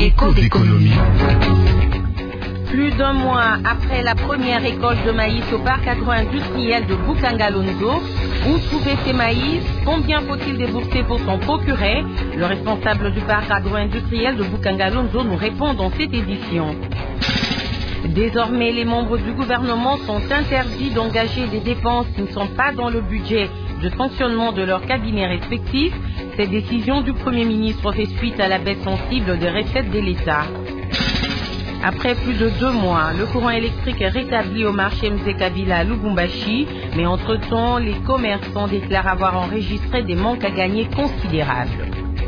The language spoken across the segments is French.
Écho d'économie. Plus d'un mois après la première récolte de maïs au parc agro-industriel de Bukangalonzo, où trouver ces maïs? Combien faut-il débourser pour s'en procurer? Le responsable du parc agro-industriel de Bukangalonzo nous répond dans cette édition. Désormais, les membres du gouvernement sont interdits d'engager des dépenses qui ne sont pas dans le budget de fonctionnement de leurs cabinets respectifs. Cette décision du Premier ministre fait suite à la baisse sensible des recettes de l'État. Après plus de 2 mois, le courant électrique est rétabli au marché Mzekabila à Lubumbashi, mais entre-temps, les commerçants déclarent avoir enregistré des manques à gagner considérables.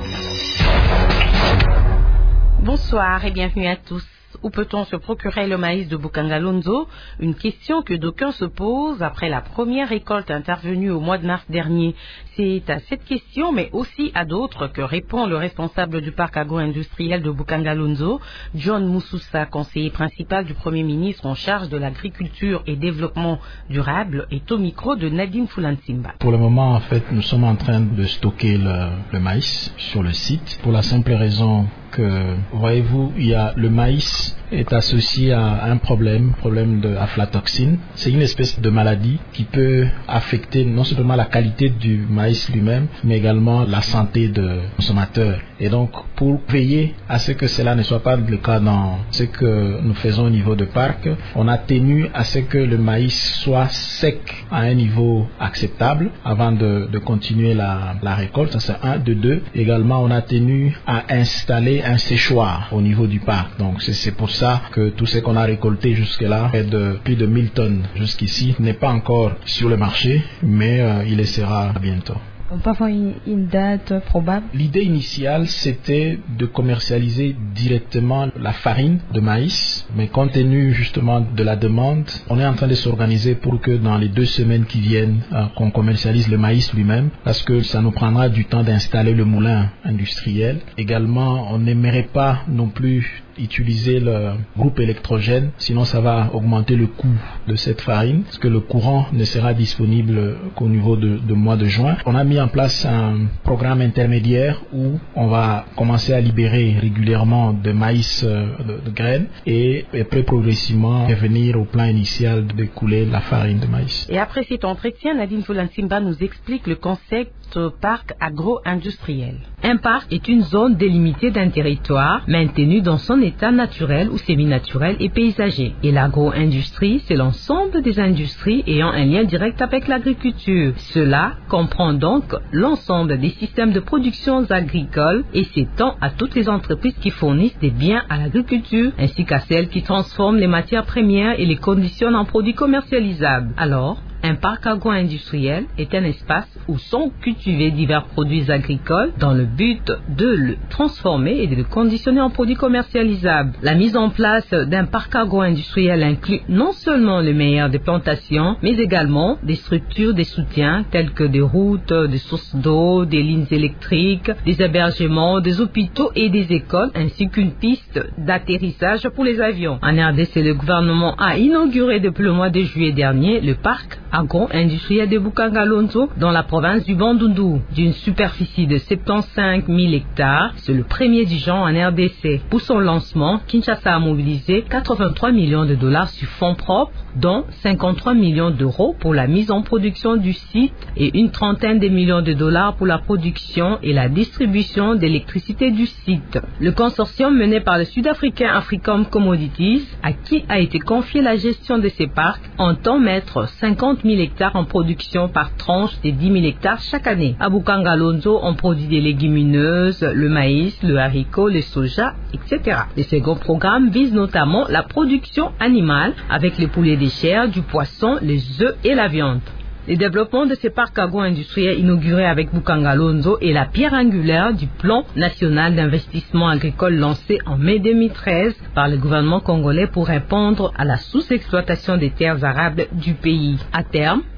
Bonsoir et bienvenue à tous. Où peut-on se procurer le maïs de Bukangalonzo? Une question que d'aucuns se posent après la première récolte intervenue au mois de mars dernier. C'est à cette question, mais aussi à d'autres, que répond le responsable du parc agro-industriel de Bukangalonzo, John Moussoussa, conseiller principal du Premier ministre en charge de l'agriculture et développement durable, est au micro de Nadine Fulansimba. Pour le moment, en fait, nous sommes en train de stocker le maïs sur le site pour la simple raison que, voyez-vous, le maïs est associé à un problème de aflatoxine. C'est une espèce de maladie qui peut affecter non seulement la qualité du maïs lui-même, mais également la santé de consommateurs. Et donc, pour veiller à ce que cela ne soit pas le cas dans ce que nous faisons au niveau de parc, on a tenu à ce que le maïs soit sec à un niveau acceptable avant de continuer la récolte. Ça, c'est un. De deux, également, on a tenu à installer un séchoir au niveau du parc. Donc, c'est pour ça que tout ce qu'on a récolté jusque-là est de plus de 1000 tonnes jusqu'ici, n'est pas encore sur le marché, mais il le sera bientôt. On peut avoir une date probable? L'idée initiale, c'était de commercialiser directement la farine de maïs, mais compte tenu justement de la demande, on est en train de s'organiser pour que dans les 2 semaines qui viennent, qu'on commercialise le maïs lui-même, parce que ça nous prendra du temps d'installer le moulin industriel. Également, on n'aimerait pas non plus utiliser le groupe électrogène, sinon ça va augmenter le coût de cette farine, parce que le courant ne sera disponible qu'au niveau de mois de juin. On a mis en place un programme intermédiaire où on va commencer à libérer régulièrement de maïs de graines et après progressivement revenir au plan initial de couler la farine de maïs. Et après cet entretien, Nadine Fulansimba nous explique le concept parc agro-industriel. Un parc est une zone délimitée d'un territoire maintenu dans son état naturel ou semi-naturel et paysager. Et l'agro-industrie, c'est l'ensemble des industries ayant un lien direct avec l'agriculture. Cela comprend donc l'ensemble des systèmes de production agricoles et s'étend à toutes les entreprises qui fournissent des biens à l'agriculture, ainsi qu'à celles qui transforment les matières premières et les conditionnent en produits commercialisables. Alors, un parc agro-industriel est un espace où sont cultivés divers produits agricoles dans le but de le transformer et de le conditionner en produits commercialisables. La mise en place d'un parc agro-industriel inclut non seulement le meilleur des plantations, mais également des structures de soutien telles que des routes, des sources d'eau, des lignes électriques, des hébergements, des hôpitaux et des écoles, ainsi qu'une piste d'atterrissage pour les avions. En RDC, le gouvernement a inauguré depuis le mois de juillet dernier le parc agro-industriel de Bukangalonzo dans la province du Bandundu, d'une superficie de 75 000 hectares. C'est le premier du genre en RDC. Pour son lancement, Kinshasa a mobilisé 83 millions de dollars sur fonds propres, dont 53 millions d'euros pour la mise en production du site et une trentaine de millions de dollars pour la production et la distribution d'électricité du site. Le consortium mené par le Sud-Africain Africom Commodities, à qui a été confiée la gestion de ces parcs, entend mettre 50 000 hectares en production par tranche de 10 000 hectares chaque année. À Bukangalonzo, on produit des légumineuses, le maïs, le haricot, le soja, etc. Le second programme vise notamment la production animale avec les poulets de chair, du poisson, les œufs et la viande. Le développement de ces parcs agro-industriels inaugurés avec Bukangalonzo est la pierre angulaire du plan national d'investissement agricole lancé en mai 2013 par le gouvernement congolais pour répondre à la sous-exploitation des terres arables du pays. À terme,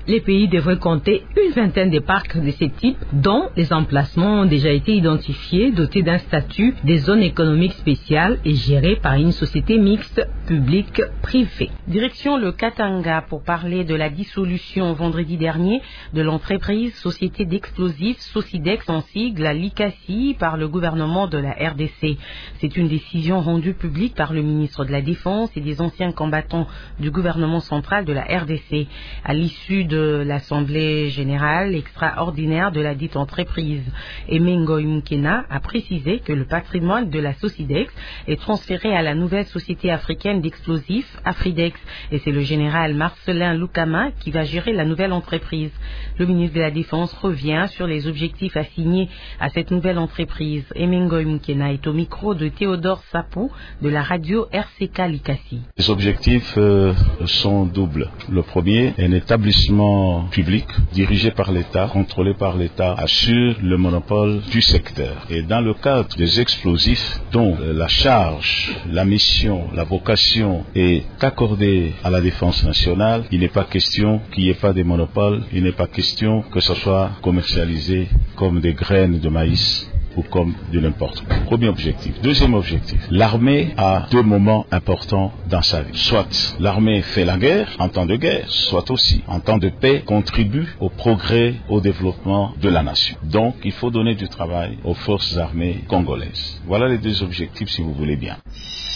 les pays devraient compter une vingtaine de parcs de ce type, dont les emplacements ont déjà été identifiés, dotés d'un statut des zones économiques spéciales et gérés par une société mixte publique-privée. Direction le Katanga pour parler de la dissolution vendredi dernier de l'entreprise Société d'explosifs Socidex en sigle à l'ICACI par le gouvernement de la RDC. C'est une décision rendue publique par le ministre de la Défense et des anciens combattants du gouvernement central de la RDC à l'issue de l'Assemblée générale extraordinaire de la dite entreprise. Emengo Mukena a précisé que le patrimoine de la Socidex est transféré à la nouvelle société africaine d'explosifs, Afridex, et c'est le général Marcelin Lukama qui va gérer la nouvelle entreprise. Le ministre de la Défense revient sur les objectifs assignés à cette nouvelle entreprise. Emengo Mukena est au micro de Théodore Sapou de la radio RCK Likasi. Les objectifs sont doubles. Le premier, un établissement public dirigé par l'État, contrôlé par l'État, assure le monopole du secteur. Et dans le cadre des explosifs, dont la charge, la mission, la vocation est accordée à la défense nationale, il n'est pas question qu'il n'y ait pas de monopole, il n'est pas question que ce soit commercialisé comme des graines de maïs ou comme de n'importe quoi. Premier objectif. Deuxième objectif. L'armée a deux moments importants dans sa vie. Soit l'armée fait la guerre en temps de guerre, soit aussi en temps de paix contribue au progrès, au développement de la nation. Donc il faut donner du travail aux forces armées congolaises. Voilà les deux objectifs si vous voulez bien.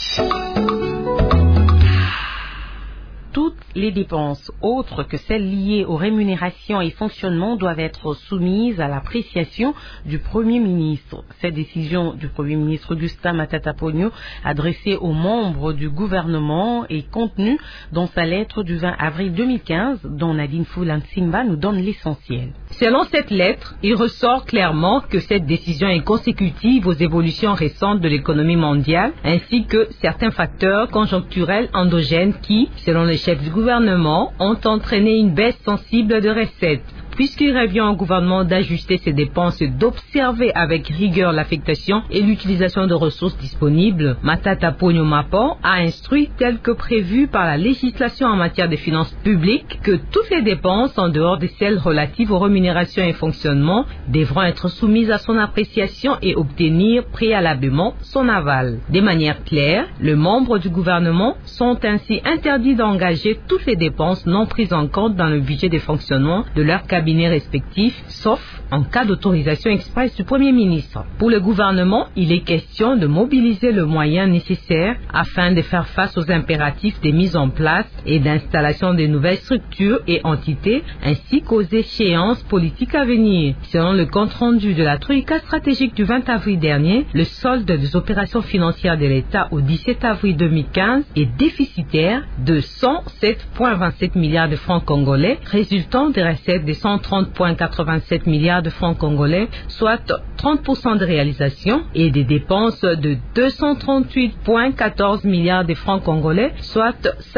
Toutes les dépenses autres que celles liées aux rémunérations et fonctionnement doivent être soumises à l'appréciation du Premier ministre. Cette décision du Premier ministre Augustin Matata Ponyo, adressée aux membres du gouvernement, est contenue dans sa lettre du 20 avril 2015, dont Nadine Foulan-Simba nous donne l'essentiel. Selon cette lettre, il ressort clairement que cette décision est consécutive aux évolutions récentes de l'économie mondiale, ainsi que certains facteurs conjoncturels endogènes qui, selon les chefs du gouvernement, ont entraîné une baisse sensible de recettes. Puisqu'il revient au gouvernement d'ajuster ses dépenses et d'observer avec rigueur l'affectation et l'utilisation de ressources disponibles, Matata Ponyo Mapan a instruit, tel que prévu par la législation en matière de finances publiques, que toutes les dépenses, en dehors de celles relatives aux rémunérations et fonctionnement, devront être soumises à son appréciation et obtenir préalablement son aval. De manière claire, les membres du gouvernement sont ainsi interdits d'engager toutes les dépenses non prises en compte dans le budget de fonctionnement de leur cabinet respectifs, sauf en cas d'autorisation expresse du Premier ministre. Pour le gouvernement, il est question de mobiliser le moyen nécessaire afin de faire face aux impératifs de mise en place et d'installation de nouvelles structures et entités, ainsi qu'aux échéances politiques à venir. Selon le compte-rendu de la Troïka stratégique du 20 avril dernier, le solde des opérations financières de l'État au 17 avril 2015 est déficitaire de 107,27 milliards de francs congolais, résultant des recettes de 130,87 milliards de francs congolais, soit 30% de réalisation, et des dépenses de 238,14 milliards de francs congolais, soit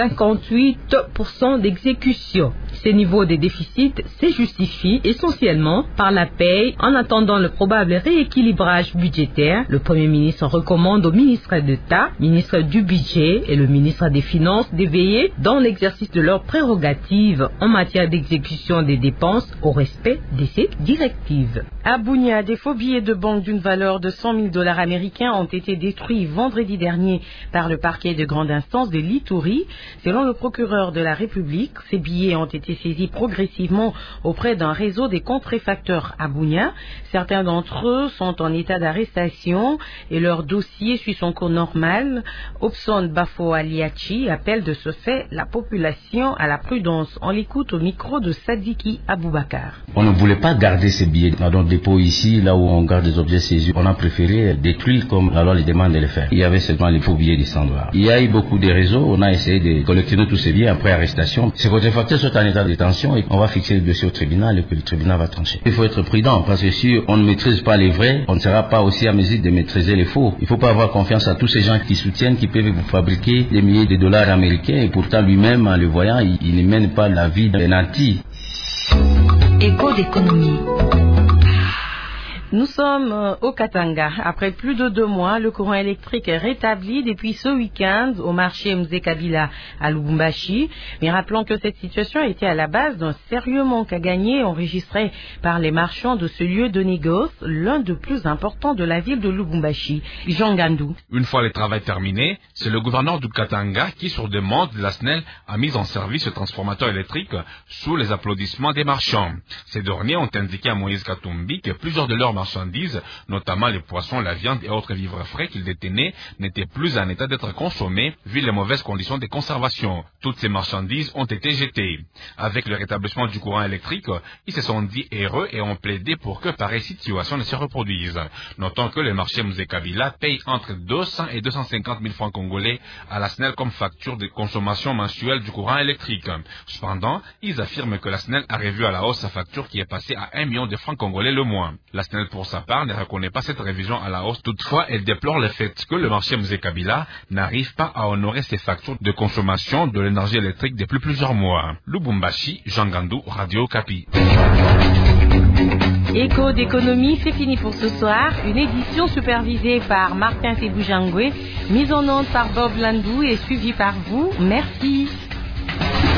58% d'exécution. Ces niveaux de déficit se justifient essentiellement par la paie en attendant le probable rééquilibrage budgétaire. Le Premier ministre recommande au ministre d'État, ministre du Budget et le ministre des Finances de veiller dans l'exercice de leurs prérogatives en matière d'exécution des dépenses au respect de ces directives. À Bunia, des faux billets de banque d'une valeur de 100 000 $ américains ont été détruits vendredi dernier par le parquet de grande instance de l'Ituri. Selon le procureur de la République, ces billets ont été saisis progressivement auprès d'un réseau des contréfacteurs à Bunia. Certains d'entre eux sont en état d'arrestation et leur dossier suit son cours normal. Obson Bafo Aliachi appelle de ce fait la population à la prudence. On l'écoute au micro de Sadiki Aboubakar. On ne voulait pas garder ces billets dans notre dépôt ici, là où on garde des objets saisis. On a préféré détruire comme la loi les demande de le faire. Il y avait seulement les faux billets de 100 $. Il y a eu beaucoup de réseaux. On a essayé de collecter tous ces billets après arrestation. Ces contrefacteurs sont en état de détention et on va fixer le dossier au tribunal et que le tribunal va trancher. Il faut être prudent parce que si on ne maîtrise pas les vrais, on ne sera pas aussi à mesure de maîtriser les faux. Il ne faut pas avoir confiance à tous ces gens qui soutiennent, qui peuvent vous fabriquer des milliers de dollars américains et pourtant lui-même, en le voyant, il ne mène pas la vie d'un nanti. Écho d'économie. Nous sommes au Katanga. Après plus de 2 mois, le courant électrique est rétabli depuis ce week-end au marché Mzee Kabila à Lubumbashi. Mais rappelons que cette situation était à la base d'un sérieux manque à gagner enregistré par les marchands de ce lieu de négoce, l'un des plus importants de la ville de Lubumbashi, Jean Gandou. Une fois le travail terminé, c'est le gouverneur du Katanga qui, sur demande de la SNEL, a mis en service ce transformateur électrique sous les applaudissements des marchands. Ces derniers ont indiqué à Moïse Katumbi que plusieurs de leurs marchandises, notamment les poissons, la viande et autres vivres frais qu'ils détenaient, n'étaient plus en état d'être consommés vu les mauvaises conditions de conservation. Toutes ces marchandises ont été jetées. Avec le rétablissement du courant électrique, ils se sont dit heureux et ont plaidé pour que pareille situation ne se reproduise. Notons que le marché Mzee Kabila paye entre 200 et 250 000 francs congolais à la SNEL comme facture de consommation mensuelle du courant électrique. Cependant, ils affirment que la SNEL a revu à la hausse sa facture qui est passée à 1 million de francs congolais le mois. La SNEL, pour sa part, ne reconnaît pas cette révision à la hausse. Toutefois, elle déplore le fait que le marché Mzee Kabila n'arrive pas à honorer ses factures de consommation de l'énergie électrique depuis plusieurs mois. Lubumbashi, Jean Gandou, Radio Okapi. Écho d'économie, c'est fini pour ce soir. Une édition supervisée par Martin Teboujangwe, mise en onde par Bob Landou et suivie par vous. Merci.